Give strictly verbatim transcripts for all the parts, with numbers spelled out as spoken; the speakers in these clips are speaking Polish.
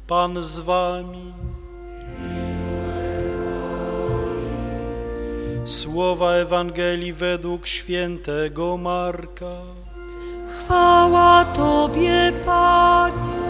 Pan z wami. Słowa Ewangelii według świętego Marka. Chwała Tobie, Panie.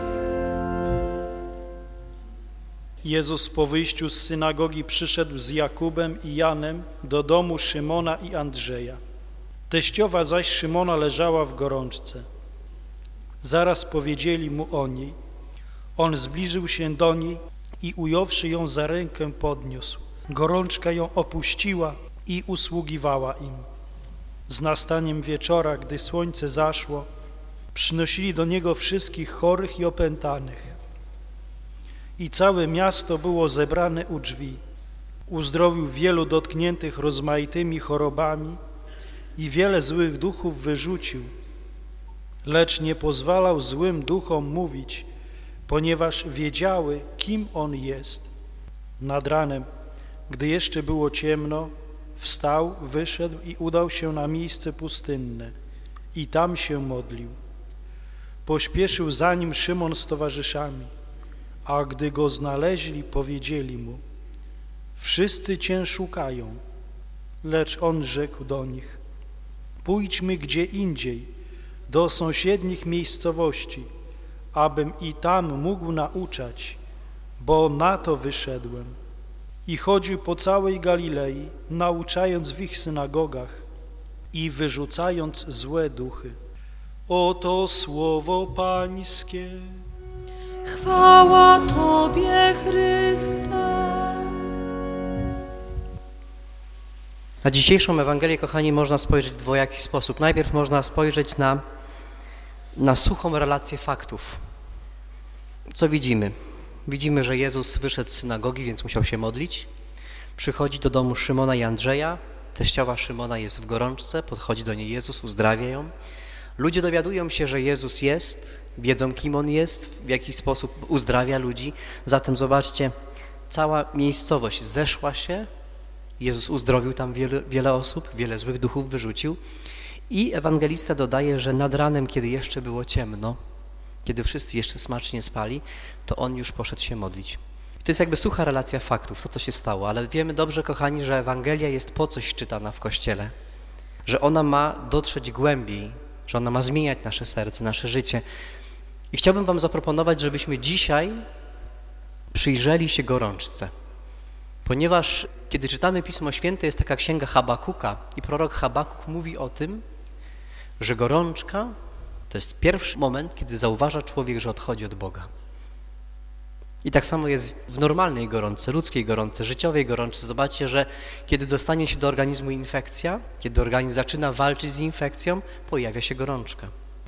Jezus po wyjściu z synagogi przyszedł z Jakubem i Janem do domu Szymona i Andrzeja. Teściowa zaś Szymona leżała w gorączce. Zaraz powiedzieli mu o niej. On zbliżył się do niej i ująwszy ją za rękę podniósł. Gorączka ją opuściła i usługiwała im. Z nastaniem wieczora, gdy słońce zaszło, przynosili do niego wszystkich chorych i opętanych. I całe miasto było zebrane u drzwi. Uzdrowił wielu dotkniętych rozmaitymi chorobami i wiele złych duchów wyrzucił, lecz nie pozwalał złym duchom mówić, ponieważ wiedziały, kim on jest. Nad ranem, gdy jeszcze było ciemno, wstał, wyszedł i udał się na miejsce pustynne i tam się modlił. Pośpieszył za nim Szymon z towarzyszami, a gdy go znaleźli, powiedzieli mu: wszyscy Cię szukają. Lecz on rzekł do nich: pójdźmy gdzie indziej, do sąsiednich miejscowości, abym i tam mógł nauczać, bo na to wyszedłem. I chodził po całej Galilei, nauczając w ich synagogach i wyrzucając złe duchy. Oto słowo Pańskie. Chwała Tobie, Chryste. Na dzisiejszą Ewangelię, kochani, można spojrzeć w dwojaki sposób. Najpierw można spojrzeć na, na suchą relację faktów. Co widzimy? Widzimy, że Jezus wyszedł z synagogi, więc musiał się modlić. Przychodzi do domu Szymona i Andrzeja. Teściowa Szymona jest w gorączce, podchodzi do niej Jezus, uzdrawia ją. Ludzie dowiadują się, że Jezus jest, wiedzą, kim On jest, w jaki sposób uzdrawia ludzi. Zatem zobaczcie, cała miejscowość zeszła się. Jezus uzdrowił tam wiele, wiele osób, wiele złych duchów wyrzucił. I ewangelista dodaje, że nad ranem, kiedy jeszcze było ciemno, kiedy wszyscy jeszcze smacznie spali, to On już poszedł się modlić. To jest jakby sucha relacja faktów, to co się stało, ale wiemy dobrze, kochani, że Ewangelia jest po coś czytana w Kościele, że ona ma dotrzeć głębiej, że ona ma zmieniać nasze serce, nasze życie. I chciałbym wam zaproponować, żebyśmy dzisiaj przyjrzeli się gorączce, ponieważ kiedy czytamy Pismo Święte, jest taka księga Habakuka i prorok Habakuk mówi o tym, że gorączka to jest pierwszy moment, kiedy zauważa człowiek, że odchodzi od Boga. I tak samo jest w normalnej gorączce, ludzkiej gorączce, życiowej gorączce. Zobaczcie, że kiedy dostanie się do organizmu infekcja, kiedy organizm zaczyna walczyć z infekcją, pojawia się gorączka.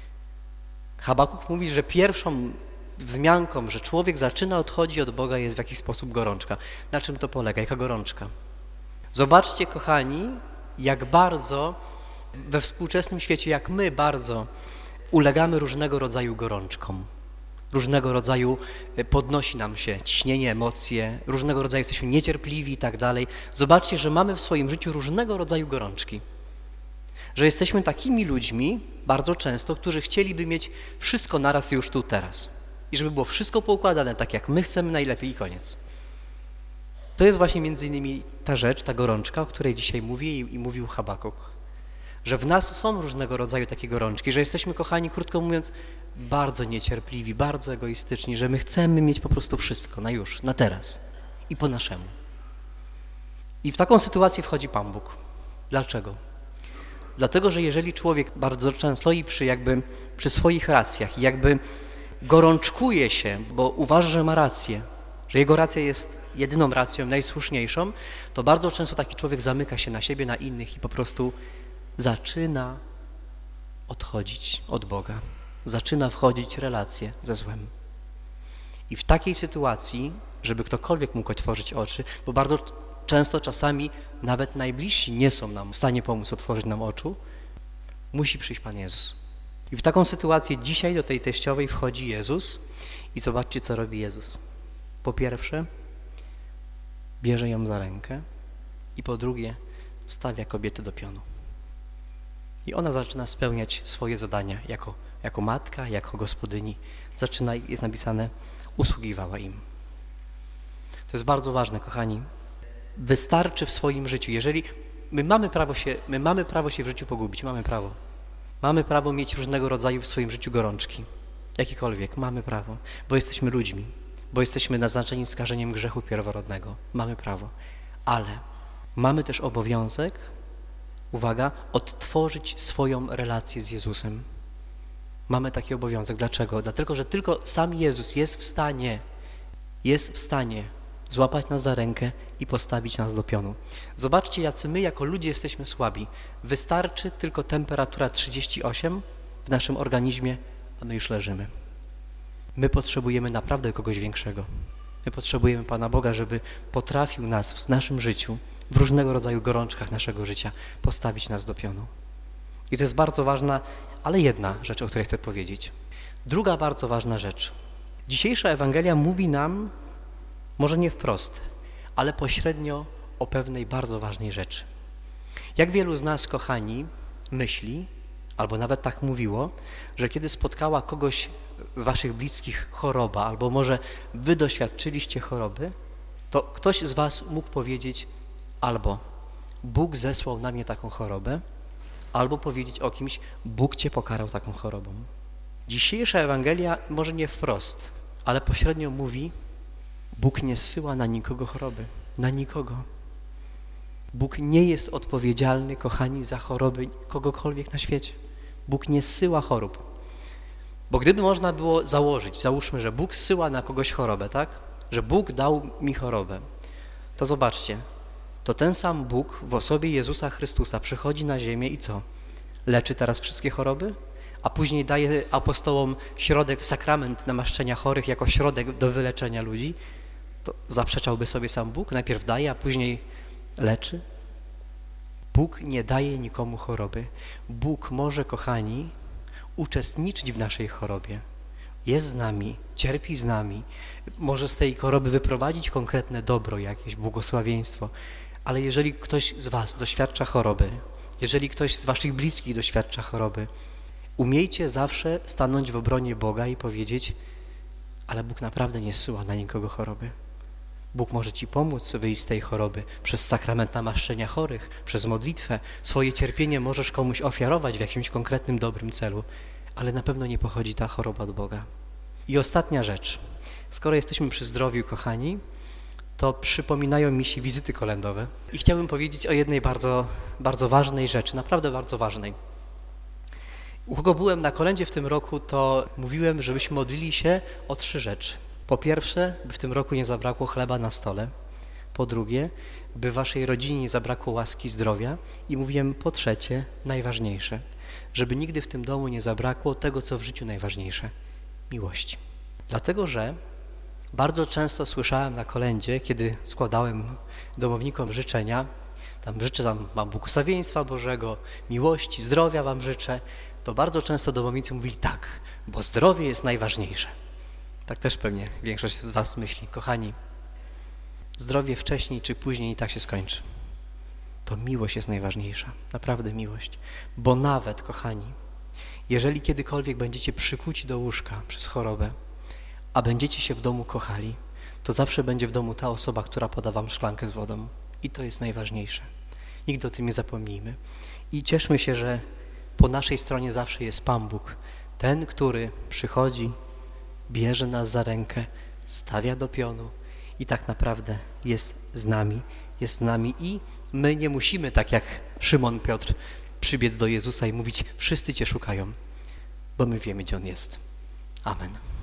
Habakuk mówi, że pierwszą wzmianką, że człowiek zaczyna odchodzić od Boga, jest w jakiś sposób gorączka. Na czym to polega? Jaka gorączka? Zobaczcie, kochani, jak bardzo we współczesnym świecie, jak my bardzo ulegamy różnego rodzaju gorączkom. Różnego rodzaju podnosi nam się ciśnienie, emocje, różnego rodzaju jesteśmy niecierpliwi i tak dalej. Zobaczcie, że mamy w swoim życiu różnego rodzaju gorączki. Że jesteśmy takimi ludźmi bardzo często, którzy chcieliby mieć wszystko naraz już tu, teraz. I żeby było wszystko poukładane tak, jak my chcemy najlepiej i koniec. To jest właśnie między innymi ta rzecz, ta gorączka, o której dzisiaj mówię i, i mówił Habakuk. Że w nas są różnego rodzaju takie gorączki, że jesteśmy, kochani, krótko mówiąc, bardzo niecierpliwi, bardzo egoistyczni, że my chcemy mieć po prostu wszystko na już, na teraz i po naszemu. I w taką sytuację wchodzi Pan Bóg. Dlaczego? Dlatego, że jeżeli człowiek bardzo często stoi przy, jakby, przy swoich racjach i jakby gorączkuje się, bo uważa, że ma rację, że jego racja jest jedyną racją, najsłuszniejszą, to bardzo często taki człowiek zamyka się na siebie, na innych i po prostu zaczyna odchodzić od Boga. Zaczyna wchodzić w relacje ze złem. I w takiej sytuacji, żeby ktokolwiek mógł otworzyć oczy, bo bardzo często czasami nawet najbliżsi nie są nam w stanie pomóc otworzyć nam oczu, musi przyjść Pan Jezus. I w taką sytuację dzisiaj do tej teściowej wchodzi Jezus i zobaczcie, co robi Jezus. Po pierwsze, bierze ją za rękę i po drugie, stawia kobietę do pionu. I ona zaczyna spełniać swoje zadania jako, jako matka, jako gospodyni. Zaczyna, jest napisane, usługiwała im. To jest bardzo ważne, kochani. Wystarczy w swoim życiu, jeżeli my mamy prawo się, my mamy prawo się w życiu pogubić, mamy prawo. Mamy prawo mieć różnego rodzaju w swoim życiu gorączki, jakikolwiek, mamy prawo, bo jesteśmy ludźmi, bo jesteśmy naznaczeni skażeniem grzechu pierworodnego, mamy prawo, ale mamy też obowiązek, uwaga, odtworzyć swoją relację z Jezusem. Mamy taki obowiązek. Dlaczego? Dlatego, że tylko sam Jezus jest w stanie, jest w stanie złapać nas za rękę i postawić nas do pionu. Zobaczcie, jacy my jako ludzie jesteśmy słabi. Wystarczy tylko temperatura trzydzieści osiem w naszym organizmie, a my już leżymy. My potrzebujemy naprawdę kogoś większego. My potrzebujemy Pana Boga, żeby potrafił nas w naszym życiu, w różnego rodzaju gorączkach naszego życia, postawić nas do pionu. I to jest bardzo ważna, ale jedna rzecz, o której chcę powiedzieć. Druga bardzo ważna rzecz. Dzisiejsza Ewangelia mówi nam, może nie wprost, ale pośrednio o pewnej bardzo ważnej rzeczy. Jak wielu z nas, kochani, myśli, albo nawet tak mówiło, że kiedy spotkała kogoś z waszych bliskich choroba, albo może wy doświadczyliście choroby, to ktoś z was mógł powiedzieć albo Bóg zesłał na mnie taką chorobę, albo powiedzieć o kimś, Bóg cię pokarał taką chorobą. Dzisiejsza Ewangelia może nie wprost, ale pośrednio mówi, Bóg nie zsyła na nikogo choroby, na nikogo. Bóg nie jest odpowiedzialny, kochani, za choroby kogokolwiek na świecie. Bóg nie zsyła chorób. Bo gdyby można było założyć, załóżmy, że Bóg zsyła na kogoś chorobę, tak? Że Bóg dał mi chorobę, to zobaczcie, to ten sam Bóg w osobie Jezusa Chrystusa przychodzi na ziemię i co? Leczy teraz wszystkie choroby? A później daje apostołom środek, sakrament namaszczenia chorych jako środek do wyleczenia ludzi? To zaprzeczałby sobie sam Bóg? Najpierw daje, a później leczy? Bóg nie daje nikomu choroby. Bóg może, kochani, uczestniczyć w naszej chorobie. Jest z nami, cierpi z nami, może z tej choroby wyprowadzić konkretne dobro, jakieś błogosławieństwo, ale jeżeli ktoś z was doświadcza choroby, jeżeli ktoś z waszych bliskich doświadcza choroby, umiejcie zawsze stanąć w obronie Boga i powiedzieć, ale Bóg naprawdę nie zsyła na nikogo choroby. Bóg może ci pomóc wyjść z tej choroby przez sakrament namaszczenia chorych, przez modlitwę. Swoje cierpienie możesz komuś ofiarować w jakimś konkretnym, dobrym celu, ale na pewno nie pochodzi ta choroba od Boga. I ostatnia rzecz. Skoro jesteśmy przy zdrowiu, kochani, to przypominają mi się wizyty kolędowe. I chciałbym powiedzieć o jednej bardzo, bardzo ważnej rzeczy, naprawdę bardzo ważnej. U kogo byłem na kolędzie w tym roku, to mówiłem, żebyśmy modlili się o trzy rzeczy. Po pierwsze, by w tym roku nie zabrakło chleba na stole. Po drugie, by waszej rodzinie nie zabrakło łaski zdrowia. I mówiłem po trzecie, najważniejsze, żeby nigdy w tym domu nie zabrakło tego, co w życiu najważniejsze, miłości. Dlatego, że bardzo często słyszałem na kolędzie, kiedy składałem domownikom życzenia, tam życzę tam wam błogosławieństwa Bożego, miłości, zdrowia wam życzę, to bardzo często domownicy mówili tak, bo zdrowie jest najważniejsze. Tak też pewnie większość z was myśli. Kochani, zdrowie wcześniej czy później i tak się skończy. To miłość jest najważniejsza, naprawdę miłość. Bo nawet, kochani, jeżeli kiedykolwiek będziecie przykuci do łóżka przez chorobę, a będziecie się w domu kochali, to zawsze będzie w domu ta osoba, która poda wam szklankę z wodą. I to jest najważniejsze. Nigdy o tym nie zapomnijmy. I cieszmy się, że po naszej stronie zawsze jest Pan Bóg. Ten, który przychodzi, bierze nas za rękę, stawia do pionu i tak naprawdę jest z nami, jest z nami i my nie musimy, tak jak Szymon Piotr, przybiec do Jezusa i mówić, wszyscy Cię szukają, bo my wiemy, gdzie On jest. Amen.